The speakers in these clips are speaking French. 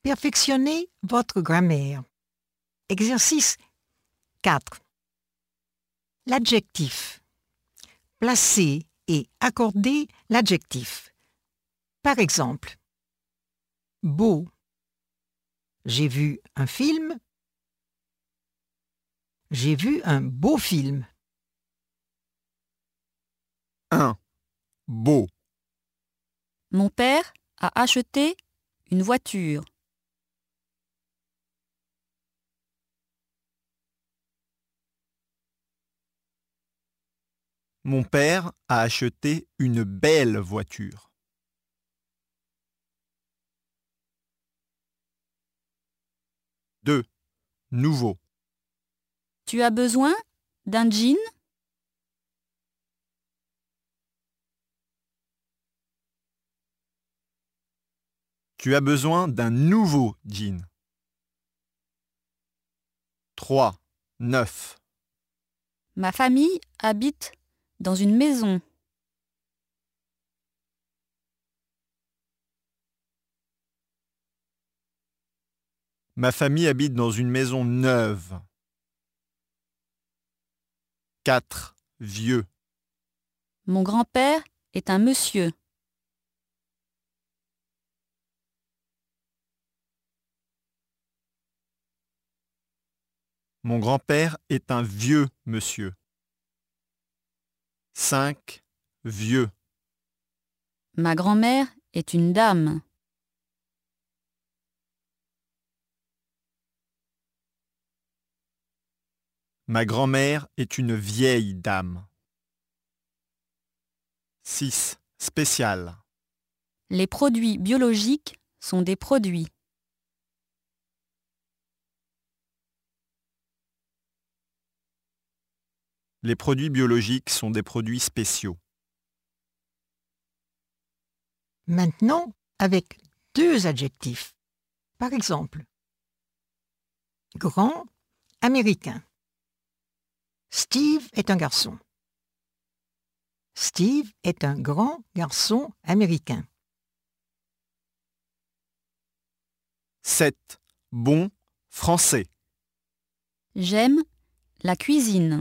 Perfectionnez votre grammaire. Exercice 4. L'adjectif. Placez et accordez l'adjectif. Par exemple, beau. J'ai vu un film. J'ai vu un beau film. 1. Beau. Mon père a acheté une voiture. Mon père a acheté une belle voiture. 2. Nouveau. Tu as besoin d'un jean? Tu as besoin d'un nouveau jean. 3. Neuf. Ma famille habite dans une maison. Ma famille habite dans une maison neuve. 4. Vieux. Mon grand-père est un monsieur. Mon grand-père est un vieux monsieur. 5. Vieux. Ma grand-mère est une dame. Ma grand-mère est une vieille dame. 6. Spécial. Les produits biologiques sont des produits. Les produits biologiques sont des produits spéciaux. Maintenant, avec 2 adjectifs. Par exemple, grand, américain. Steve est un garçon. Steve est un grand garçon américain. 7. Bon, français. J'aime la cuisine.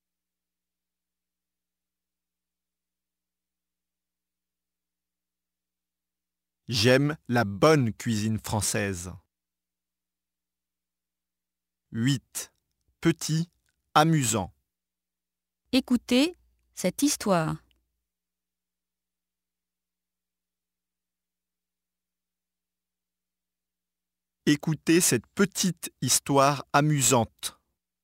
J'aime la bonne cuisine française. 8. Petit, amusant. Écoutez cette histoire. Écoutez cette petite histoire amusante.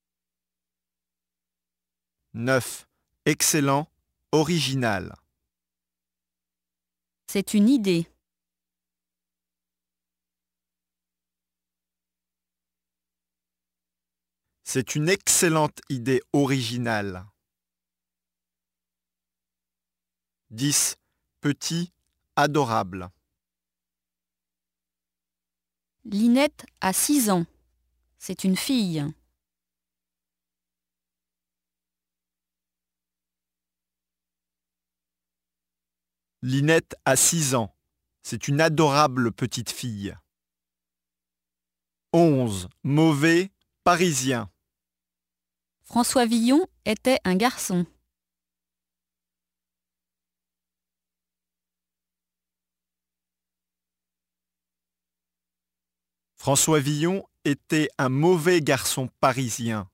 9. Excellent, original. C'est une idée. C'est une excellente idée originale. 10. Petit, adorable. Linette a 6 ans. C'est une fille. Linette a 6 ans. C'est une adorable petite fille. 11. Mauvais, parisien. François Villon était un garçon. François Villon était un mauvais garçon parisien.